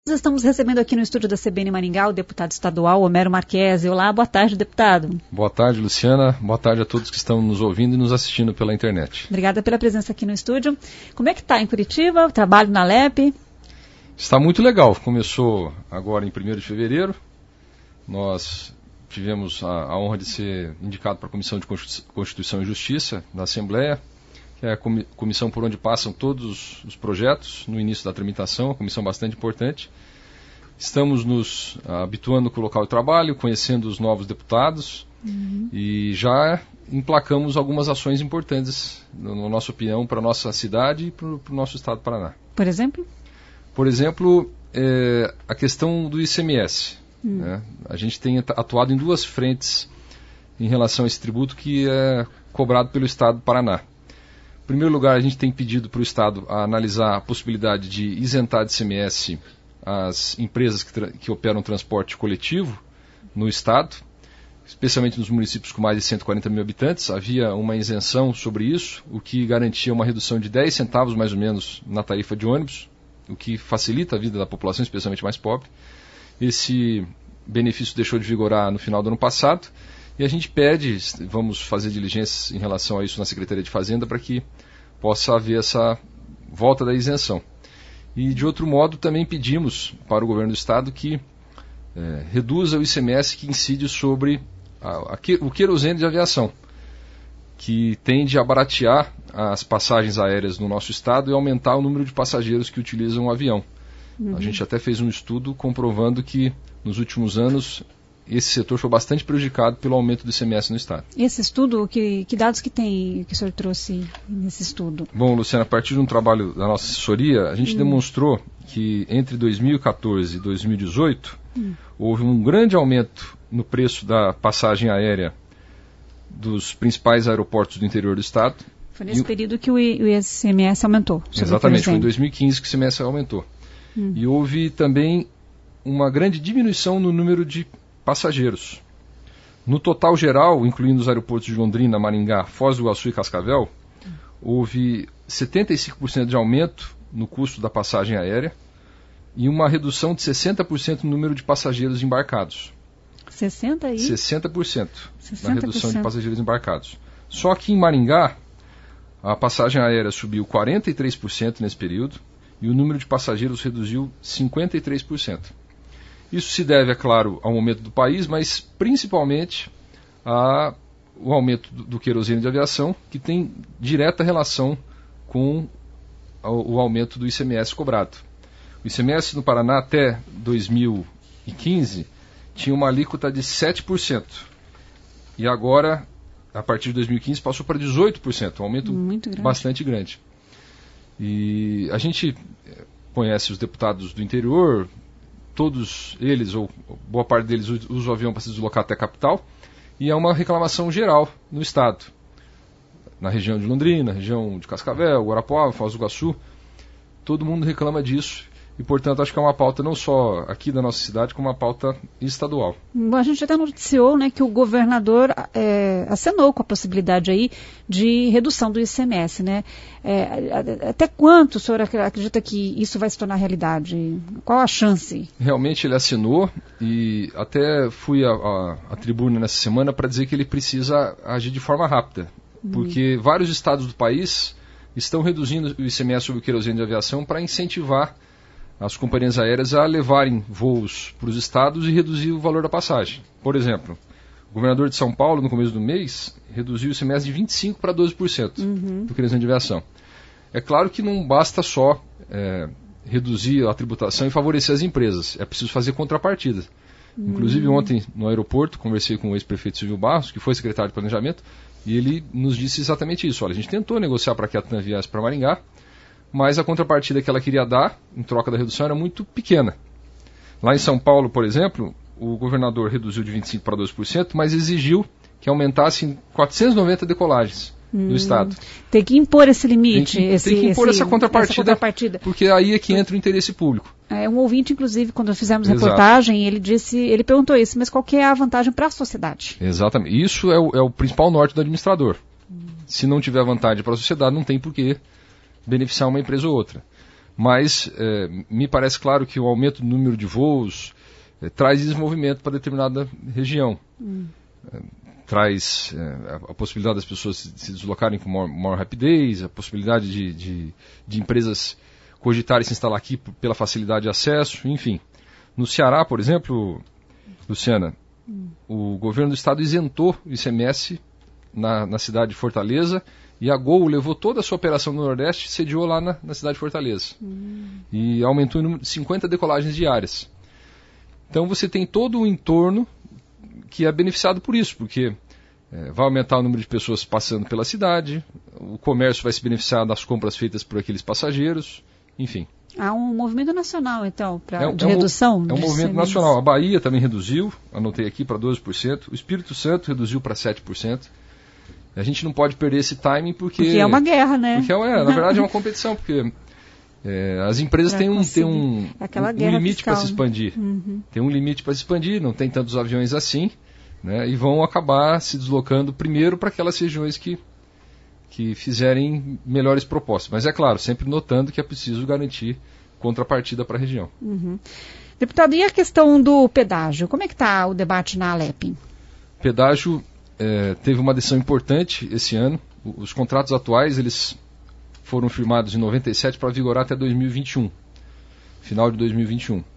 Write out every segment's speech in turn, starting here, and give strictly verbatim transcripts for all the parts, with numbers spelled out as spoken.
Estamos recebendo aqui no estúdio da C B N Maringá o deputado estadual Homero Marquesi. Olá, boa tarde, deputado. Boa tarde, Luciana. Boa tarde a todos que estão nos ouvindo e nos assistindo pela internet. Obrigada pela presença aqui no estúdio. Como é que está em Curitiba, o trabalho na L E P? Está muito legal. Começou agora em primeiro de fevereiro. Nós tivemos a, a honra de ser indicado para a Comissão de Constituição e Justiça da Assembleia, que é a comissão por onde passam todos os projetos no início da tramitação, uma comissão bastante importante. Estamos nos habituando com o local de trabalho, conhecendo os novos deputados uhum. e já emplacamos algumas ações importantes, na nossa opinião, para a nossa cidade e para o nosso estado do Paraná. Por exemplo? Por exemplo, é, a questão do I C M S. Hum. Né? A gente tem atuado em duas frentes em relação a esse tributo que é cobrado pelo estado do Paraná. Em primeiro lugar, a gente tem pedido para o Estado a analisar a possibilidade de isentar de I C M S as empresas que, tra- que operam transporte coletivo no Estado, especialmente nos municípios com mais de cento e quarenta mil habitantes. Havia uma isenção sobre isso, o que garantia uma redução de dez centavos mais ou menos na tarifa de ônibus, o que facilita a vida da população, especialmente mais pobre. Esse benefício deixou de vigorar no final do ano passado. E a gente pede, vamos fazer diligências em relação a isso na Secretaria de Fazenda para que possa haver essa volta da isenção. E de outro modo também pedimos para o governo do estado que é, reduza o I C M S que incide sobre a, a, o querosene de aviação, que tende a baratear as passagens aéreas no nosso estado e aumentar o número de passageiros que utilizam o avião. Uhum. A gente até fez um estudo comprovando que nos últimos anos esse setor foi bastante prejudicado pelo aumento do I C M S no estado. Esse estudo, que, que dados que tem, que o senhor trouxe nesse estudo? Bom, Luciana, a partir de um trabalho da nossa assessoria, a gente hum. demonstrou que entre dois mil e quatorze e dois mil e dezoito hum. houve um grande aumento no preço da passagem aérea dos principais aeroportos do interior do estado. Foi nesse e, período que o I C M S aumentou? Exatamente, foi em dois mil e quinze que o I C M S aumentou. Hum. E houve também uma grande diminuição no número de passageiros. No total geral, incluindo os aeroportos de Londrina, Maringá, Foz do Iguaçu e Cascavel, houve setenta e cinco por cento de aumento no custo da passagem aérea e uma redução de sessenta por cento no número de passageiros embarcados. sessenta por cento? sessenta por cento sessenta por cento na redução de passageiros embarcados. Só que em Maringá, a passagem aérea subiu quarenta e três por cento nesse período e o número de passageiros reduziu cinquenta e três por cento. Isso se deve, é claro, ao aumento do país, mas principalmente ao aumento do, do querosene de aviação, que tem direta relação com o, o aumento do I C M S cobrado. O I C M S no Paraná até dois mil e quinze tinha uma alíquota de sete por cento. E agora, a partir de dois mil e quinze, passou para dezoito por cento, um aumento grande. bastante grande. E a gente conhece os deputados do interior, todos eles, ou boa parte deles, usam o avião para se deslocar até a capital, e é uma reclamação geral no estado. Na região de Londrina, na região de Cascavel, Guarapuava, Foz do Iguaçu, todo mundo reclama disso, e portanto acho que é uma pauta não só aqui da nossa cidade, como uma pauta estadual. Bom, a gente até noticiou, né, que o governador é, acenou com a possibilidade aí de redução do I C M S, né? É, até quanto o senhor acredita que isso vai se tornar realidade? Qual a chance? Realmente ele assinou e até fui à, à, à tribuna nessa semana para dizer que ele precisa agir de forma rápida, uhum. porque vários estados do país estão reduzindo o I C M S sobre o querosene de aviação para incentivar as companhias aéreas a levarem voos para os estados e reduzir o valor da passagem. Por exemplo, o governador de São Paulo, no começo do mês, reduziu o I C M S de vinte e cinco por cento para doze por cento uhum. do querosene de aviação. É claro que não basta só é, reduzir a tributação e favorecer as empresas, é preciso fazer contrapartida. Uhum. Inclusive ontem no aeroporto conversei com o ex-prefeito Silvio Barros, que foi secretário de Planejamento, e ele nos disse exatamente isso. Olha, a gente tentou negociar para que a TAM viesse para Maringá, mas a contrapartida que ela queria dar, em troca da redução, era muito pequena. Lá em São Paulo, por exemplo, o governador reduziu de vinte e cinco por cento para doze por cento, mas exigiu que aumentasse em quatrocentas e noventa decolagens hum, do Estado. Tem que impor esse limite. Tem que, esse, tem que impor esse, essa, contrapartida, essa contrapartida, porque aí é que entra o interesse público. É, um ouvinte, inclusive, quando fizemos Exato. reportagem, ele disse, ele perguntou isso, mas qual que é a vantagem para a sociedade? Exatamente. Isso é o, é o principal norte do administrador. Hum. Se não tiver vantagem para a sociedade, não tem por que beneficiar uma empresa ou outra. Mas é, me parece claro que o aumento do número de voos é, traz desenvolvimento para determinada região. Hum. É, traz é, a, a possibilidade das pessoas se, se deslocarem com maior, maior rapidez, a possibilidade de, de, de empresas cogitarem se instalar aqui p- pela facilidade de acesso, enfim. No Ceará, por exemplo, Luciana, hum. o governo do estado isentou o I C M S na, na cidade de Fortaleza, e a Gol levou toda a sua operação no Nordeste e sediou lá na, na cidade de Fortaleza. Hum. E aumentou em número de cinquenta decolagens diárias. Então você tem todo o entorno que é beneficiado por isso, porque é, vai aumentar o número de pessoas passando pela cidade, o comércio vai se beneficiar das compras feitas por aqueles passageiros, enfim. Há um movimento nacional, então, pra, é, de é um, redução? É um movimento nacional. A Bahia também reduziu, anotei aqui, para doze por cento. O Espírito Santo reduziu para sete por cento. A gente não pode perder esse timing porque... Porque é uma guerra, né? Porque, é, na verdade, é uma competição, porque é, as empresas têm um, têm um, um, um limite para se expandir. Uhum. Tem um limite para se expandir, não tem tantos aviões assim, né? E vão acabar se deslocando primeiro para aquelas regiões que, que fizerem melhores propostas. Mas é claro, sempre notando que é preciso garantir contrapartida para a região. Uhum. Deputado, e a questão do pedágio? Como é que está o debate na Alep? Pedágio é, teve uma decisão importante esse ano. Os contratos atuais eles foram firmados em noventa e sete para vigorar até dois mil e vinte e um, final de dois mil e vinte e um. Uhum.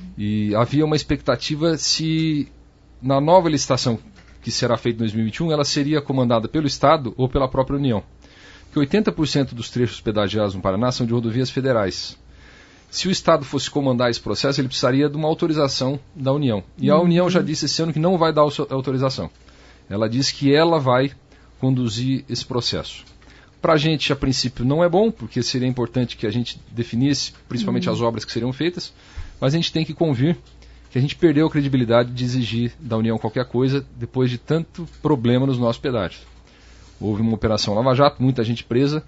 E havia uma expectativa se na nova licitação que será feita em dois mil e vinte e um, ela seria comandada pelo Estado ou pela própria União. Porque oitenta por cento dos trechos pedagiados no Paraná são de rodovias federais. Se o Estado fosse comandar esse processo, ele precisaria de uma autorização da União. E a uhum. União já disse esse ano que não vai dar a autorização. Ela disse que ela vai conduzir esse processo. Para a gente, a princípio, não é bom, porque seria importante que a gente definisse, principalmente uhum. as obras que seriam feitas, mas a gente tem que convir que a gente perdeu a credibilidade de exigir da União qualquer coisa depois de tanto problema nos nossos pedágios. Houve uma operação Lava Jato, muita gente presa,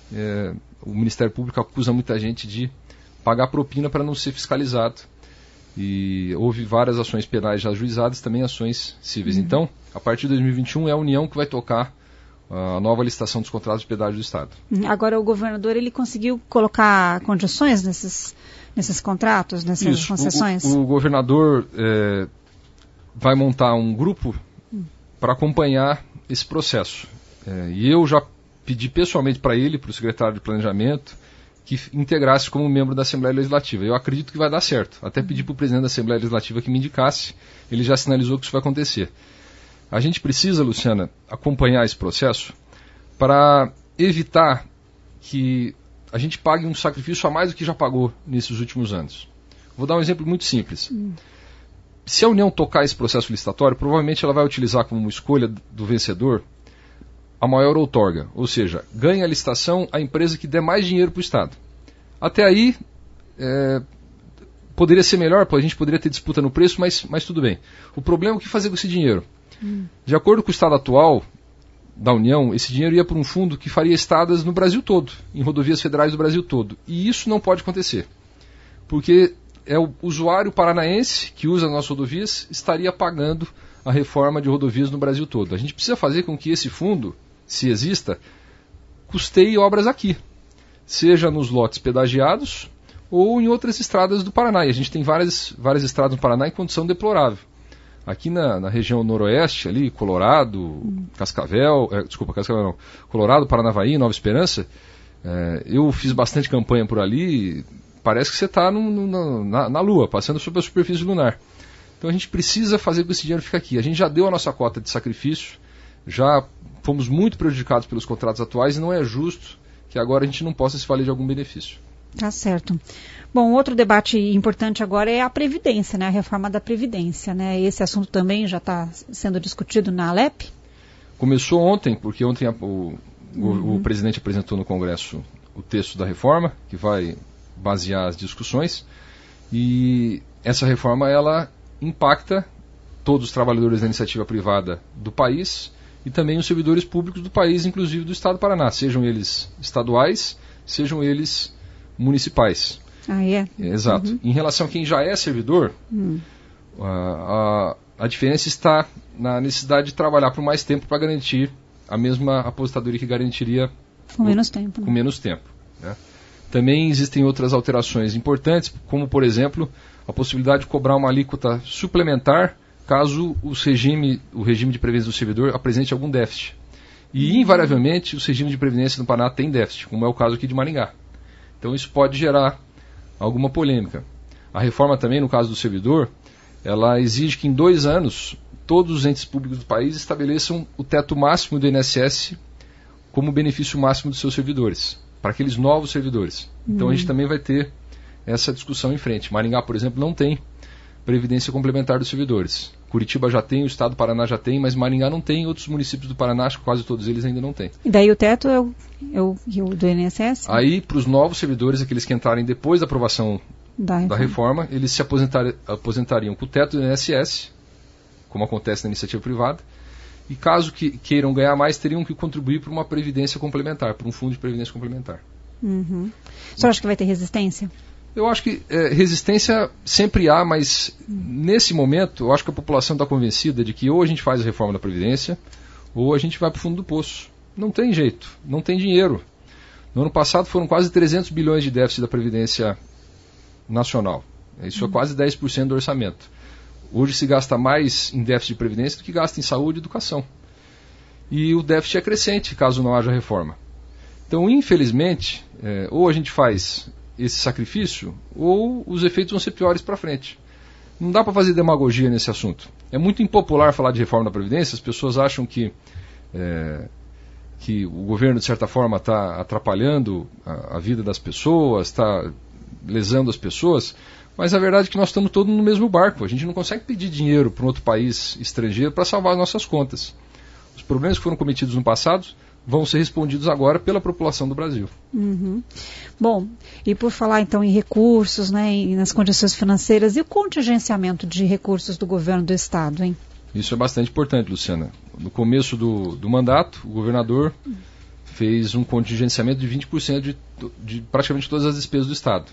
é, o Ministério Público acusa muita gente de pagar propina para não ser fiscalizado. E houve várias ações penais já ajuizadas, também ações cíveis. Uhum. Então, a partir de dois mil e vinte e um, é a União que vai tocar a nova licitação dos contratos de pedágio do Estado. Agora, o governador ele conseguiu colocar condições nesses, nesses contratos, nessas Isso, concessões? O, o, o governador é, vai montar um grupo hum. para acompanhar esse processo. É, e eu já pedi pessoalmente para ele, para o secretário de Planejamento, que integrasse como membro da Assembleia Legislativa. Eu acredito que vai dar certo. Até pedi para o presidente da Assembleia Legislativa que me indicasse. Ele já sinalizou que isso vai acontecer. A gente precisa, Luciana, acompanhar esse processo para evitar que a gente pague um sacrifício a mais do que já pagou nesses últimos anos. Vou dar um exemplo muito simples. Hum. Se a União tocar esse processo licitatório, provavelmente ela vai utilizar como escolha do vencedor a maior outorga, ou seja, ganha a licitação a empresa que der mais dinheiro para o Estado. Até aí, é, poderia ser melhor, a gente poderia ter disputa no preço, mas, mas tudo bem. O problema é o que fazer com esse dinheiro. Hum. De acordo com o estado atual da União, esse dinheiro ia para um fundo que faria estradas no Brasil todo, em rodovias federais do Brasil todo. E isso não pode acontecer, porque é o usuário paranaense que usa as nossas rodovias estaria pagando a reforma de rodovias no Brasil todo. A gente precisa fazer com que esse fundo, se exista, custeie obras aqui, seja nos lotes pedagiados ou em outras estradas do Paraná. E a gente tem várias, várias estradas no Paraná em condição deplorável. Aqui na, na região noroeste, ali, Colorado, hum. Cascavel, é, desculpa, Cascavel não, Colorado, Paranavaí, Nova Esperança, é, eu fiz bastante campanha por ali, parece que você está na, na Lua, passando sobre a superfície lunar. Então a gente precisa fazer com que esse dinheiro fique aqui. A gente já deu a nossa cota de sacrifício, já fomos muito prejudicados pelos contratos atuais e não é justo que agora a gente não possa se valer de algum benefício. Tá certo. Bom, outro debate importante agora é a Previdência, né? A reforma da Previdência, né? Esse assunto também já está sendo discutido na Alep? Começou ontem, porque ontem a, o, uhum. o, o presidente apresentou no Congresso o texto da reforma, que vai basear as discussões, e essa reforma, ela impacta todos os trabalhadores da iniciativa privada do país e também os servidores públicos do país, inclusive do Estado do Paraná, sejam eles estaduais, sejam eles municipais. Ah, é? Exato. Uhum. Em relação a quem já é servidor, uhum. a, a, a diferença está na necessidade de trabalhar por mais tempo para garantir a mesma aposentadoria que garantiria com menos tempo. Com né? menos tempo. Né? Também existem outras alterações importantes, como, por exemplo, a possibilidade de cobrar uma alíquota suplementar caso os regime, o regime de previdência do servidor apresente algum déficit. E, invariavelmente, o regime de previdência do Paraná tem déficit, como é o caso aqui de Maringá. Então, isso pode gerar alguma polêmica. A reforma também, no caso do servidor, ela exige que em dois anos todos os entes públicos do país estabeleçam o teto máximo do I N S S como benefício máximo dos seus servidores, para aqueles novos servidores. Então, uhum. a gente também vai ter essa discussão em frente. Maringá, por exemplo, não tem previdência complementar dos servidores. Curitiba já tem, o estado do Paraná já tem, mas Maringá não tem, outros municípios do Paraná, acho que quase todos eles ainda não têm. E daí o teto é o, é o, é o do I N S S? Aí, para os novos servidores, aqueles que entrarem depois da aprovação da reforma, da reforma eles se aposentar, aposentariam com o teto do I N S S, como acontece na iniciativa privada, e caso que, queiram ganhar mais, teriam que contribuir para uma previdência complementar, para um fundo de previdência complementar. Uhum. O senhor acha que vai ter resistência? Eu acho que é, resistência sempre há, mas nesse momento eu acho que a população está convencida de que ou a gente faz a reforma da Previdência ou a gente vai para o fundo do poço. Não tem jeito, não tem dinheiro. No ano passado foram quase trezentos bilhões de déficit da Previdência Nacional. Isso é quase dez por cento do orçamento. Hoje se gasta mais em déficit de Previdência do que gasta em saúde e educação. E o déficit é crescente caso não haja reforma. Então, infelizmente, é, ou a gente faz esse sacrifício, ou os efeitos vão ser piores para frente. Não dá para fazer demagogia nesse assunto. É muito impopular falar de reforma da Previdência, as pessoas acham que, é, que o governo, de certa forma, está atrapalhando a, a vida das pessoas, está lesando as pessoas, mas a verdade é que nós estamos todos no mesmo barco. A gente não consegue pedir dinheiro para um outro país estrangeiro para salvar as nossas contas. Os problemas que foram cometidos no passado vão ser respondidos agora pela população do Brasil. Uhum. Bom, e por falar então em recursos, né, e nas condições financeiras, e o contingenciamento de recursos do governo do Estado, hein? Isso é bastante importante, Luciana. No começo do, do mandato, o governador fez um contingenciamento de vinte por cento de, de praticamente todas as despesas do Estado.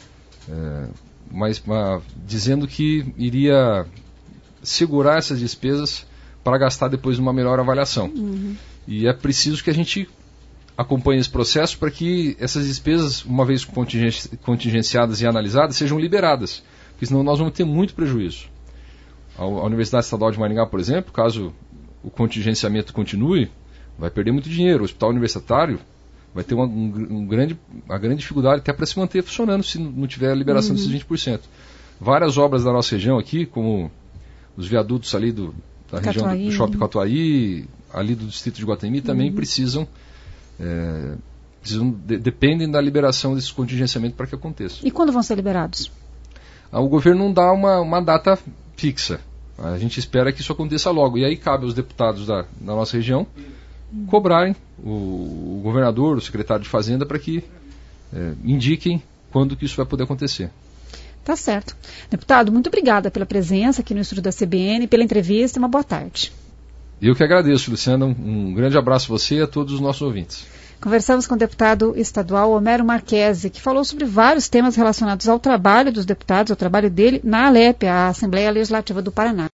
É, mas uma, dizendo que iria segurar essas despesas para gastar depois numa melhor avaliação. Uhum. E é preciso que a gente acompanhe esse processo para que essas despesas, uma vez contingenciadas e analisadas, sejam liberadas, porque senão nós vamos ter muito prejuízo. A Universidade Estadual de Maringá, por exemplo, caso o contingenciamento continue, vai perder muito dinheiro. O hospital universitário vai ter uma, um, um grande, uma grande dificuldade até para se manter funcionando se não tiver a liberação uhum. desses vinte por cento. Várias obras da nossa região aqui, como os viadutos ali do, da região do, do Shopping Catuaí, ali do distrito de Guatemi, também uhum. precisam, é, precisam de, dependem da liberação desses contingenciamentos para que aconteça. E quando vão ser liberados? Ah, o governo não dá uma, uma data fixa. A gente espera que isso aconteça logo. E aí cabe aos deputados da, da nossa região uhum. cobrarem o, o governador, o secretário de Fazenda, para que é, indiquem quando que isso vai poder acontecer. Tá certo. Deputado, muito obrigada pela presença aqui no estúdio da C B N, pela entrevista e uma boa tarde. Eu que agradeço, Luciana. Um grande abraço a você e a todos os nossos ouvintes. Conversamos com o deputado estadual Homero Marquesi, que falou sobre vários temas relacionados ao trabalho dos deputados, ao trabalho dele na ALEP, a Assembleia Legislativa do Paraná.